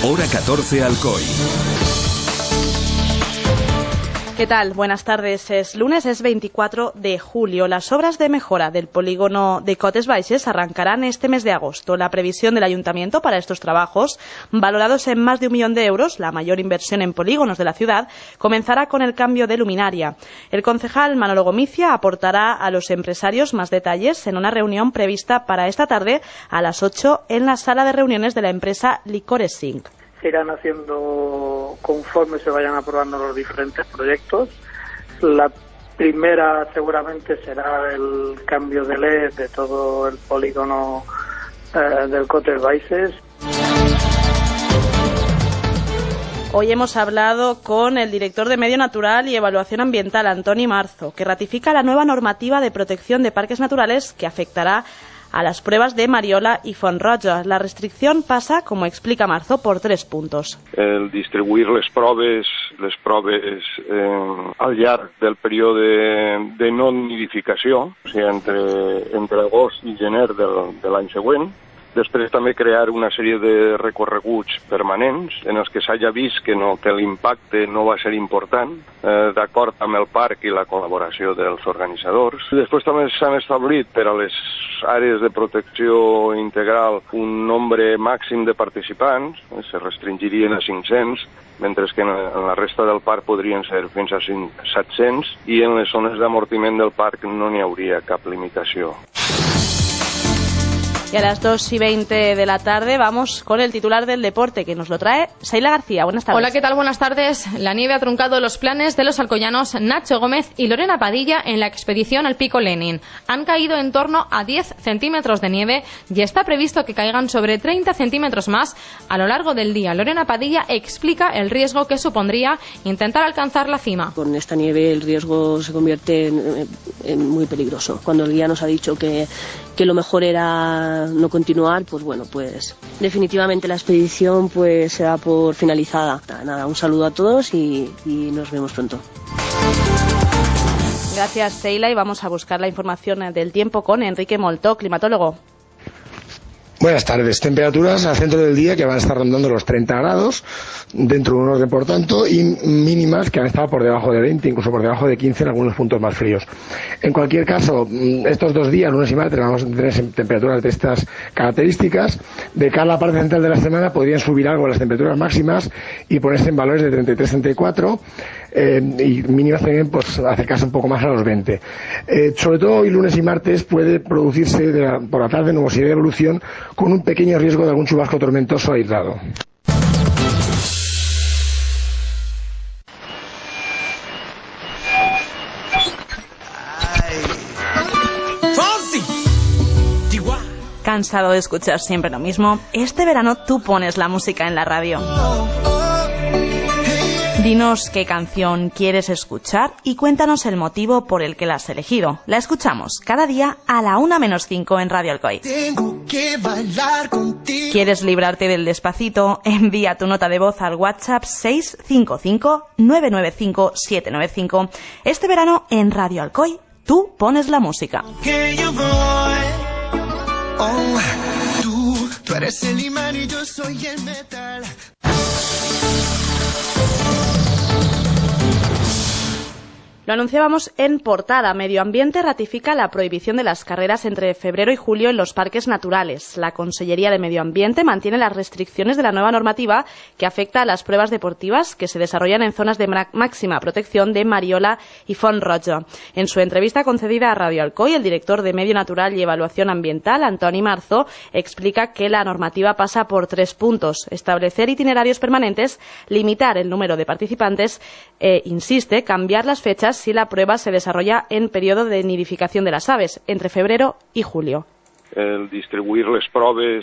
Hora 14 Alcoy. ¿Qué tal? Buenas tardes. Es lunes, es 24 de julio. Las obras de mejora del polígono de Cotes Baixes arrancarán este mes de agosto. La previsión del Ayuntamiento para estos trabajos, valorados en más de 1 millón de euros, la mayor inversión en polígonos de la ciudad, comenzará con el cambio de luminaria. El concejal Manolo Gomicia aportará a los empresarios más detalles en una reunión prevista para esta tarde a las 8 en la sala de reuniones de la empresa Licores Inc. Se irán haciendo conforme se vayan aprobando los diferentes proyectos. La primera seguramente será el cambio de LED de todo el polígono del Cotes Baixes. Hoy hemos hablado con el director de Medio Natural y Evaluación Ambiental, Antoni Marzo, que ratifica la nueva normativa de protección de parques naturales que afectará a las pruebas de Mariola i Font-roja. La restricción passa, com explica Marzo, por 3 puntos. El distribuir les proves al llarg del període de no nidificació, o sigui, entre agost i gener de l'any següent. Després també crear una sèrie de recorreguts permanents en els que s'hagi vist que l'impacte no va ser important, d'acord amb el parc i la col·laboració dels organitzadors. Després també s'han establit per a les àrees de protecció integral un nombre màxim de participants, se restringirien a 500, mentre que en la resta del parc podrien ser fins a 700, i en les zones d'amortiment del parc no n'hi hauria cap limitació. Y a las 2:20 de la tarde vamos con el titular del deporte que nos lo trae Seila García. Buenas tardes. Hola, ¿qué tal? Buenas tardes. La nieve ha truncado los planes de los alcoyanos Nacho Gómez y Lorena Padilla en la expedición al Pico Lenin. Han caído en torno a 10 centímetros de nieve y está previsto que caigan sobre 30 centímetros más a lo largo del día. Lorena Padilla explica el riesgo que supondría intentar alcanzar la cima. Con esta nieve el riesgo se convierte en muy peligroso. Cuando el guía nos ha dicho que lo mejor era no continuar, pues bueno, pues definitivamente la expedición pues se da por finalizada. Nada, un saludo a todos y nos vemos pronto. Gracias, Seila, y vamos a buscar la información del tiempo con Enrique Moltó, climatólogo. Buenas tardes. Temperaturas al centro del día que van a estar rondando los 30 grados, dentro de un orden por tanto, y mínimas que han estado por debajo de 20, incluso por debajo de 15 en algunos puntos más fríos. En cualquier caso, estos 2 días, lunes y martes, vamos a tener temperaturas de estas características. De cara a la parte central de la semana podrían subir algo las temperaturas máximas y ponerse en valores de 33-34. Y mínimas también pues acercarse un poco más a los 20. Sobre todo hoy lunes y martes puede producirse por la tarde nubosidad de evolución con un pequeño riesgo de algún chubasco tormentoso aislado. ¿Cansado de escuchar siempre lo mismo? Este verano tú pones la música en la radio. Dinos qué canción quieres escuchar y cuéntanos el motivo por el que la has elegido. La escuchamos cada día a la 1:05 en Radio Alcoy. ¿Quieres librarte del despacito? Envía tu nota de voz al WhatsApp 655-995-795. Este verano en Radio Alcoy tú pones la música. Tú eres el imán y yo soy el metal. Lo anunciábamos en portada. Medio Ambiente ratifica la prohibición de las carreras entre febrero y julio en los parques naturales. La Consellería de Medio Ambiente mantiene las restricciones de la nueva normativa que afecta a las pruebas deportivas que se desarrollan en zonas de máxima protección de Mariola y Font-roja. En su entrevista concedida a Radio Alcoy, el director de Medio Natural y Evaluación Ambiental, Antoni Marzo, explica que la normativa pasa por 3 puntos. Establecer itinerarios permanentes, limitar el número de participantes e, insiste, cambiar las fechas si la prueba se desarrolla en periodo de nidificación de las aves, entre febrero y julio. El distribuir les proves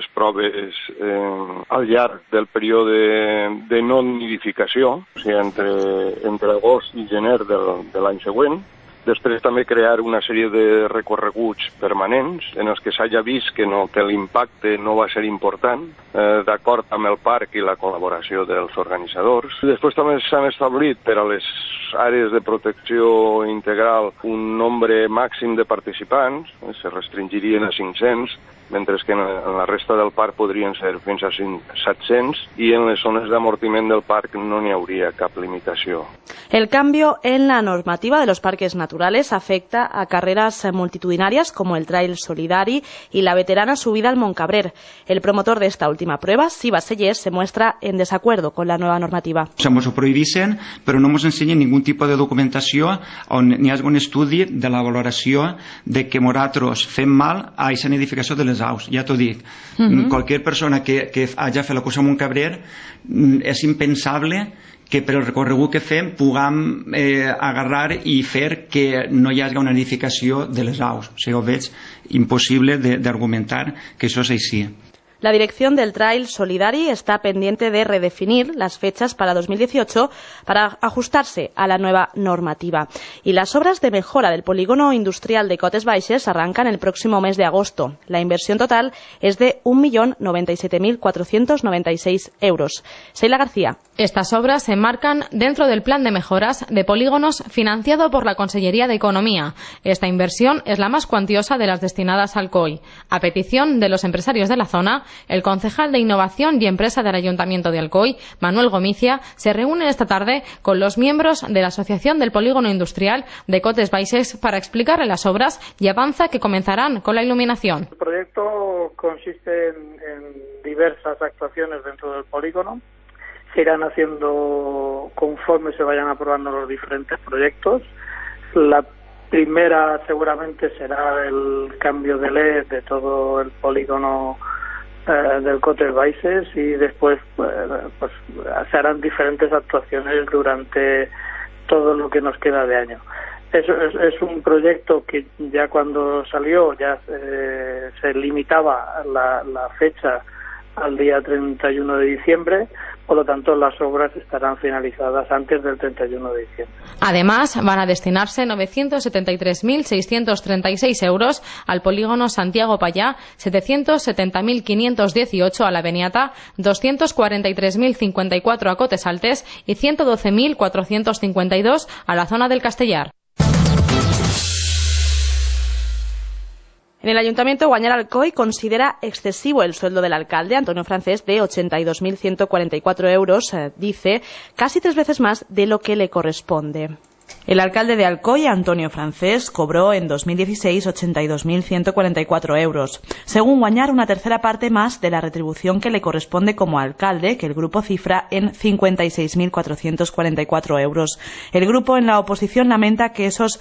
al llarg del període de no nidificació, o sigui, entre agost i gener de l'any següent. Després també crear una sèrie de recorreguts permanents en els que s'hagi vist que l'impacte no va ser important, d'acord amb el parc i la col·laboració dels organitzadors. Després també s'han establit per a les àrees de protecció integral un nombre màxim de participants, se restringirien a 500, mentre que en la resta del parc podrien ser fins a 700 i en les zones d'amortiment del parc no n'hi hauria cap limitació. El cambio en la normativa de los parques naturales afecta a carreras multitudinarias como el Trail Solidari y la veterana subida al Montcabrer. El promotor de esta última prueba, Siva Sellers, se muestra en desacuerdo con la nueva normativa. Ens ho prohibeixen, però no ens ensenyen ningú tipus de documentació on n'hi hagi un estudi de la valoració de que nosaltres fem mal a aquesta edificació de les aus. Ja t'ho dic. Qualsevol persona que hagi fet la cursa a Montcabrer és impensable que per el recorregut que fem puguem agarrar i fer que no hi hagi una edificació de les aus. O sigui, ho veig impossible d'argumentar que això és així. La dirección del Trail Solidari está pendiente de redefinir las fechas para 2018 para ajustarse a la nueva normativa. Y las obras de mejora del polígono industrial de Cotes Baixes arrancan el próximo mes de agosto. La inversión total es de 1.097.496 euros. Seila García. Estas obras se enmarcan dentro del plan de mejoras de polígonos financiado por la Consellería de Economía. Esta inversión es la más cuantiosa de las destinadas al COI. A petición de los empresarios de la zona, el concejal de Innovación y Empresa del Ayuntamiento de Alcoy, Manuel Gomicia, se reúne esta tarde con los miembros de la Asociación del Polígono Industrial de Cotes Baixes para explicarle las obras y avanza que comenzarán con la iluminación. El proyecto consiste en diversas actuaciones dentro del polígono. Se irán haciendo conforme se vayan aprobando los diferentes proyectos. La primera seguramente será el cambio de LED de todo el polígono del Cotes Baixes y después pues se harán diferentes actuaciones durante todo lo que nos queda de año. Es un proyecto que ya cuando salió ya se limitaba la fecha al día 31 de diciembre, por lo tanto las obras estarán finalizadas antes del 31 de diciembre. Además, van a destinarse 973.636 euros al polígono Santiago Pallá, 770.518 a la Beniata, 243.054 a Cotes Altes y 112.452 a la zona del Castellar. En el Ayuntamiento de Guanyar Alcoy considera excesivo el sueldo del alcalde, Antonio Francés, de 82.144 euros, dice, casi 3 veces más de lo que le corresponde. El alcalde de Alcoy, Antonio Francés, cobró en 2016 82.144 euros. Según Guanyar, una tercera parte más de la retribución que le corresponde como alcalde, que el grupo cifra en 56.444 euros. El grupo en la oposición lamenta que esos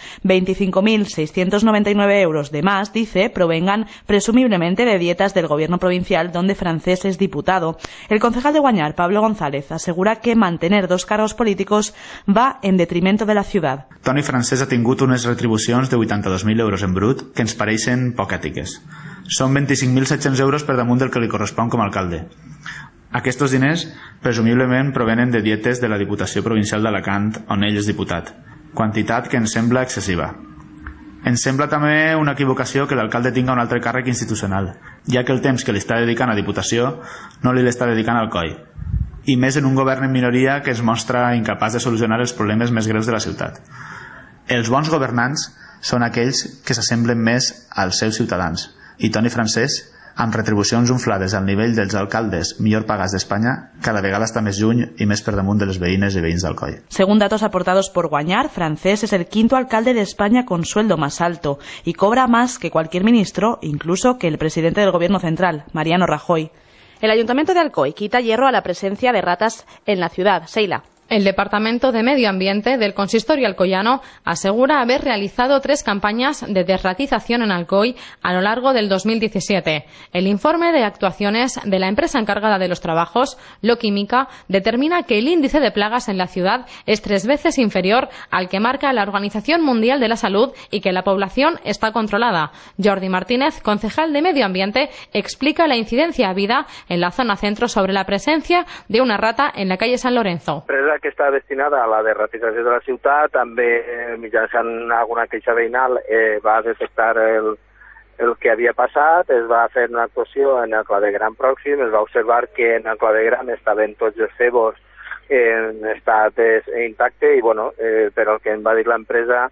25.699 euros de más, dice, provengan presumiblemente de dietas del gobierno provincial donde Francés es diputado. El concejal de Guanyar, Pablo González, asegura que mantener 2 cargos políticos va en detrimento de la ciudad. Toni Francés ha tingut unes retribucions de 82.000 euros en brut que ens pareixen poc ètiques. Són 25.700 euros per damunt del que li correspon com a alcalde. Aquests diners presumiblement provenen de dietes de la Diputació Provincial d'Alacant, on ell és diputat, quantitat que ens sembla excessiva. Ens sembla també una equivocació que l'alcalde tinga un altre càrrec institucional, ja que el temps que li està dedicant a Diputació no li l'està dedicant al COI, i més en un govern en minoria que es mostra incapaç de solucionar els problemes més greus de la ciutat. Els bons governants són aquells que s'assemblen més als seus ciutadans, i Toni Francés, amb retribucions inflades al nivell dels alcaldes millor pagats d'Espanya, cada vegada està més lluny i més per damunt de les veïnes i veïns d'Alcoi. Según datos aportados por Guanyar, Francés es el 5º alcalde de España con sueldo más alto y cobra más que cualquier ministro, incluso que el presidente del Gobierno Central, Mariano Rajoy. El Ayuntamiento de Alcoy quita hierro a la presencia de ratas en la ciudad. Seila. El Departamento de Medio Ambiente del Consistorio alcoyano asegura haber realizado 3 campañas de desratización en Alcoy a lo largo del 2017. El informe de actuaciones de la empresa encargada de los trabajos, Loquímica, determina que el índice de plagas en la ciudad es 3 veces inferior al que marca la Organización Mundial de la Salud y que la población está controlada. Jordi Martínez, concejal de Medio Ambiente, explica la incidencia habida en la zona centro sobre la presencia de una rata en la calle San Lorenzo. Que està destinada a la derratització de la ciutat, també mitjançant alguna queixa veïnal va detectar el que havia passat, es va fer una actuació en el clavegueram pròxim, es va observar que en el clavegueram estaven tots els cebos en estat intacte i, bueno, per el que em va dir l'empresa,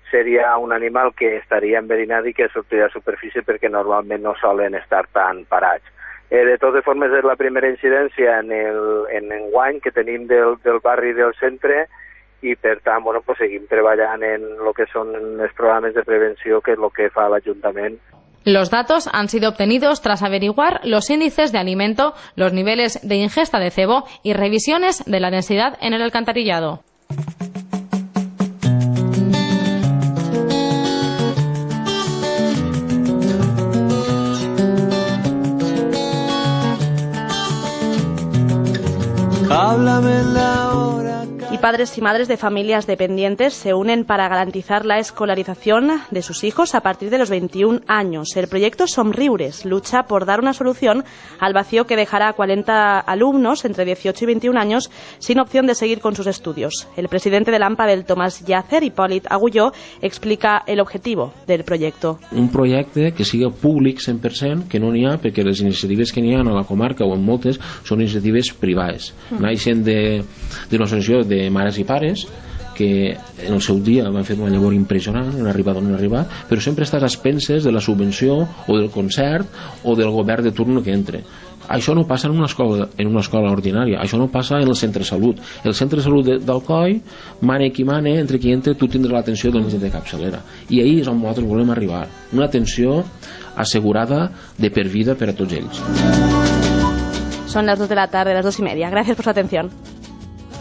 seria un animal que estaria enverinat i que sortiria a superfície perquè normalment no solen estar tan parats. De totes formes, és la primera incidència en enguany que tenim del barri del centre i, per tant, bueno, pues seguim treballant en el que són els programes de prevenció, que és el que fa l'Ajuntament. Los datos han sido obtenidos tras averiguar los índices de alimento, los niveles de ingesta de cebo y revisiones de la densidad en el alcantarillado. Y padres y madres de familias dependientes se unen para garantizar la escolarización de sus hijos a partir de los 21 años. El proyecto Somriures lucha por dar una solución al vacío que dejará a 40 alumnos entre 18 y 21 años sin opción de seguir con sus estudios. El presidente de l'AMPA, del Tomàs Llàcer, Hipòlit Agulló, explica el objetivo del proyecto. Un projecte que siga públic 100%, que no n'hi ha, perquè les iniciatives que n'hi ha a la comarca o en moltes són iniciatives privades. Naixen d'una associació de mares i pares que en el seu dia van fer una llavor impressionant, han arribat on han arribat, però sempre estàs a expenses de la subvenció o del concert o del govern de turno que entre. Això no passa en una escola ordinària, això no passa en el centre de salut. El centre de salut d'Alcoi, mane qui mane, entre qui entre, tu tindràs l'atenció del metge de capçalera. I ahir és on nosaltres volem arribar. Una atenció assegurada de per vida per a tots ells. Son las 2 de la tarde, las 2:30. Gracias por su atención.